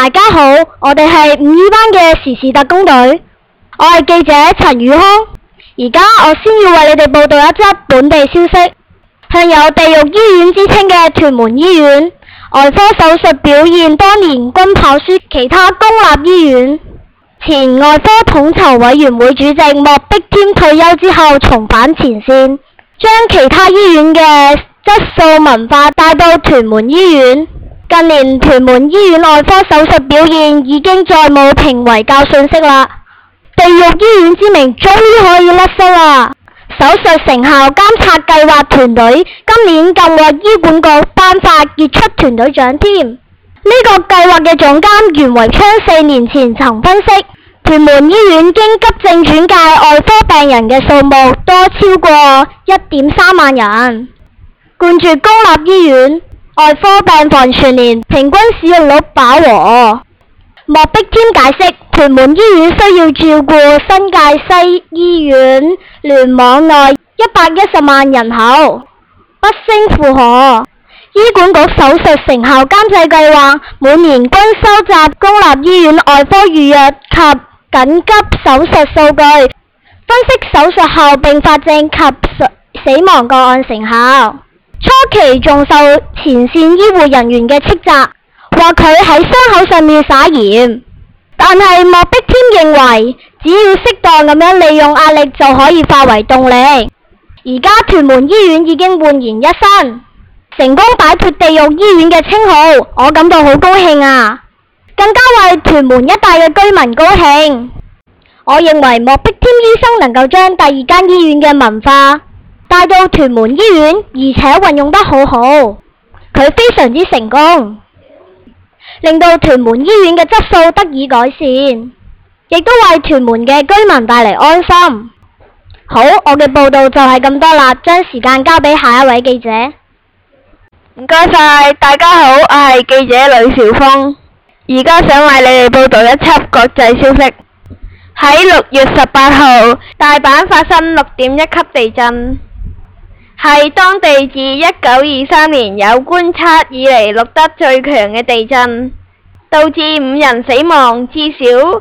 大家好，我哋係五 E 班嘅時事特工隊，我係記者陳宇康。而家我先要為你哋報道一則本地消息。向有地獄醫院之稱嘅屯門醫院，外科手術表現多年均跑輸其他公立醫院。前外科統籌委員會主席莫碧添退休之後重返前線，將其他醫院嘅質素文化帶到屯門醫院。近年屯門醫院外科手術表現已經再冇評為教訊息啦，地獄醫院之名終於可以甩色啦！手術成效監察計劃團隊今年更獲醫管局頒發傑出團隊獎添。呢個計劃嘅總監袁維昌4年前曾分析，屯門醫院經急症轉介外科病人嘅數目多超過1.3萬人，冠絕公立醫院外科病房全年平均使用率飽和。莫碧添解釋，屯門醫院需要照顧新界西醫院聯網內110萬人口，不勝負荷。醫管局手術成效監製計劃每年均收集公立醫院外科預約及緊急手術數據，分析手術後併發症及死亡個案成效。初期仲受前線醫護人員嘅斥責，話佢喺傷口上面撒鹽，但係莫碧添認為，只要適當咁樣利用壓力就可以化為動力。而家屯門醫院已經煥然一新，成功擺脫地獄醫院嘅稱號，我感到好高興啊！更加為屯門一帶嘅居民高興。我認為莫碧添醫生能夠將第二間醫院嘅文化帶到屯門醫院，而且運用得好好，佢非常之成功，令到屯門醫院嘅質素得以改善，亦都為屯門嘅居民帶嚟安心。好，我嘅報道就係咁多啦，將時間交俾下一位記者。 唔該晒，大家好，我係記者呂兆峰，而家想為你哋報道一輯國際消息。喺6月18號，大阪發生6.1級地震，係當地自1923年有觀測以嚟錄得最強嘅地震，導致5人死亡，至少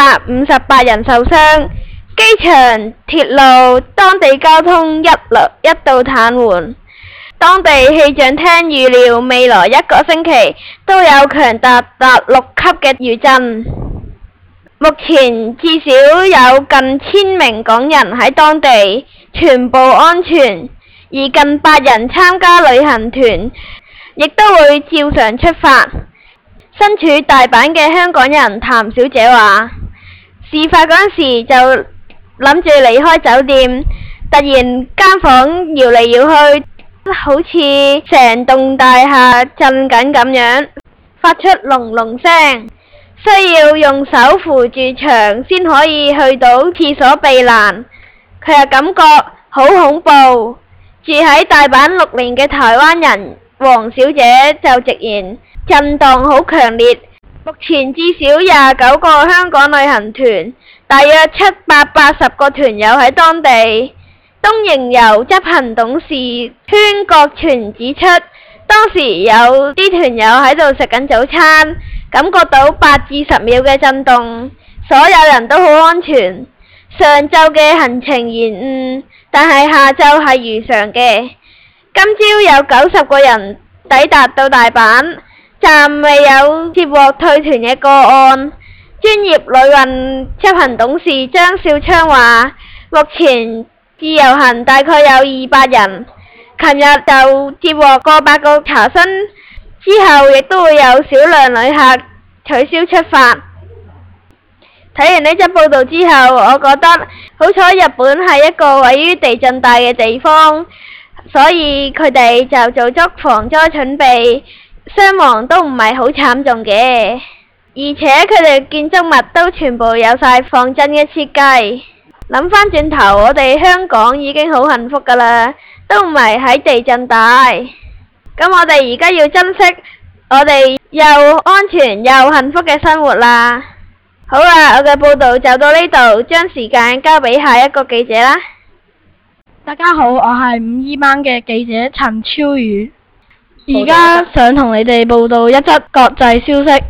358人受傷。機場、鐵路、當地交通一度癱瘓。當地氣象廳預料未來1個星期都有強達6級嘅餘震。目前至少有近1000名港人喺當地，全部安全，而近8人參加旅行團，亦都會照常出發。身處大阪嘅香港人譚小姐話，事發嗰時就諗住離開酒店，突然間房搖嚟搖去，好似成棟大廈震緊咁樣，發出隆隆聲，需要用手扶住牆先可以去到廁所避難。佢又感覺好恐怖。住喺大阪6年嘅台灣人黃小姐就直言，震盪好強烈。目前至少29個香港旅行團，大約780個團友喺當地。東瀛遊執行董事禤國全指出，當時有啲團友喺度食緊早餐，感覺到8至10秒嘅震動，所有人都好安全。上晝嘅行程延誤，但係下晝係如常嘅。今朝有90個人抵達到大阪站，未有接獲退團嘅個案。專業旅運執行董事張少昌話，目前自由行大概有200人，琴日就接獲過百個查詢，之後亦都會有少量旅客取消出發。睇完呢則報道之後，我覺得好彩日本係一個位於地震帶嘅地方，所以佢哋就做足防災準備，傷亡都唔係好慘重嘅，而且佢哋建築物都全部有晒防震嘅設計。諗翻轉頭，我哋香港已經好幸福噶啦，都唔係喺地震帶。咁我哋而家要珍惜我哋又安全又幸福嘅生活啦。好啦，我嘅報道就到呢度，將時間交俾下一個記者啦。 大家好，我係五 E 班嘅記者陳超宇，而家想同你哋報道一則國際消息。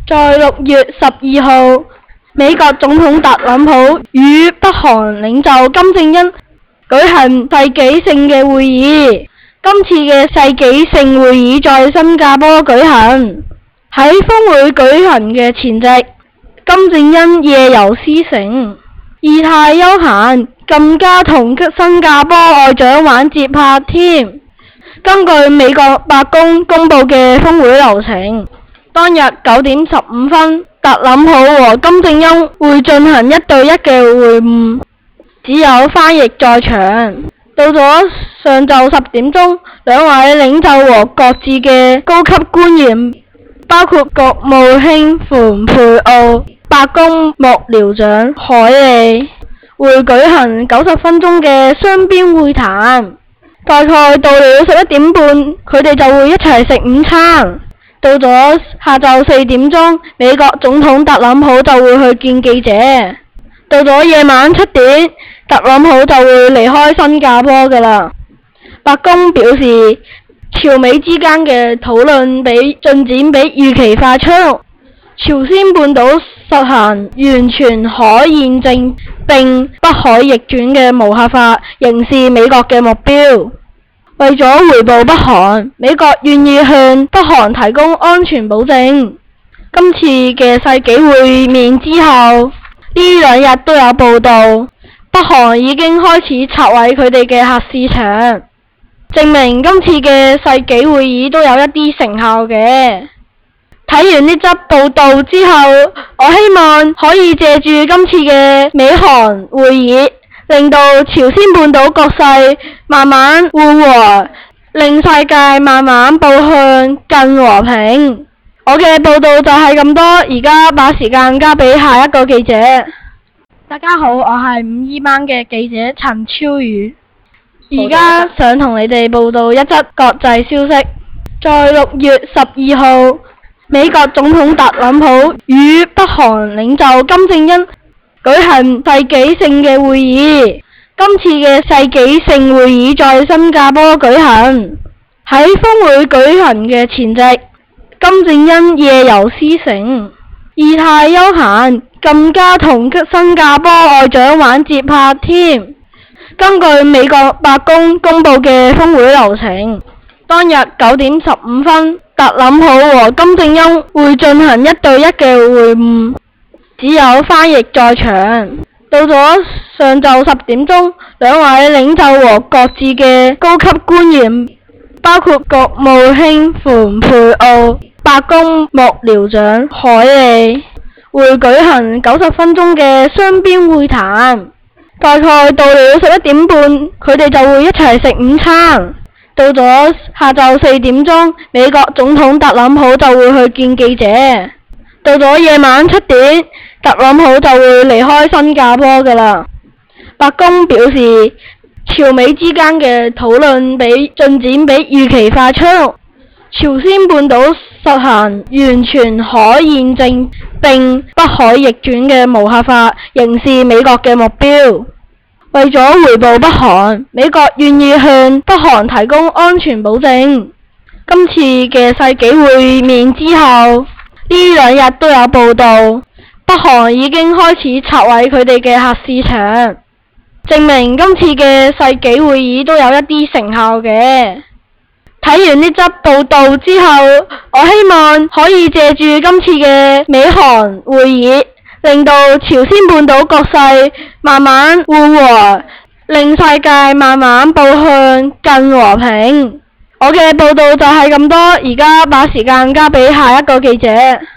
在6月12號，美國總統特朗普與北韓領袖金正恩舉行世紀性嘅會議。今次嘅世紀性會議在新加坡舉行。喺峰會舉行嘅前夕，金正恩夜遊獅城，儀態悠閒，更加同新加坡外長玩節拍添。根據美國白宮公佈嘅峰會流程，當日9點15分，特朗普和金正恩會進行1對1嘅會晤，只有翻譯在場。到咗上晝10點鐘，兩位領袖和各自嘅高級官員，包括國務卿蓬佩奧、白宮幕僚長海利，會舉行90分鐘嘅雙邊會談。大概到了11點半，佢哋就會一齊食午餐。到咗下晝4點鐘，美國總統特朗普就會去見記者。到咗夜晚7點，特朗普就會離開新加坡㗎喇。白宮表示，朝美之間嘅討論進展比預期快速，朝鮮半島實行完全可驗證並不可逆轉嘅無核化，仍是美國嘅目標。為咗回報北韓，美國願意向北韓提供安全保證。今次嘅世紀會面之後，呢2日都有報道，北韓已經開始拆毀佢哋嘅核試場，證明今次嘅世紀會議都有一啲成效嘅。睇完呢則報道之後，我希望可以借住今次嘅美韓會議，令到朝鮮半島局勢慢慢緩和，令世界慢慢步向更和平。我嘅報道就係咁多，而家把時間交俾下一個記者。 大家好，我係5E班嘅記者陳超宇， 而家想同你哋報道一則國際消息。在6月12號，美國總統特朗普與北韓領袖金正恩舉行世紀性嘅會議。今次嘅世紀性會議在新加坡舉行。喺峰會舉行嘅前夕，金正恩夜遊獅城，儀態悠閒，更加同新加坡外長玩節拍添。根據美國白宮公佈嘅峰會流程，當日9點15分，特朗普和金正恩會進行1對1嘅會晤，只有翻譯在場。到咗上晝10點鐘，兩位領袖和各自嘅高級官員，包括國務卿蓬佩奧、白宮幕僚長海利，會舉行90分鐘嘅雙邊會談。大概到了11點半，佢哋就會一齊食午餐。到咗下晝4點鐘，美國總統特朗普就會去見記者。到咗夜晚7點，特朗普就會離開新加坡㗎喇。白宮表示，朝美之間嘅討論進展比預期快速，朝鮮半島實行完全可驗證並不可逆轉嘅無核化，仍是美國嘅目標。為咗回報北韓，美國願意向北韓提供安全保證。今次嘅世紀會面之後，呢2日都有報道，北韓已經開始拆毀佢哋嘅核試場，證明今次嘅世紀會議都有一啲成效嘅。睇完呢則報道之後，我希望可以借住今次嘅美韓會議，令到朝鮮半島局勢慢慢緩和，令世界慢慢步向更和平。我嘅報道就係咁多，而家把時間交俾下一個記者。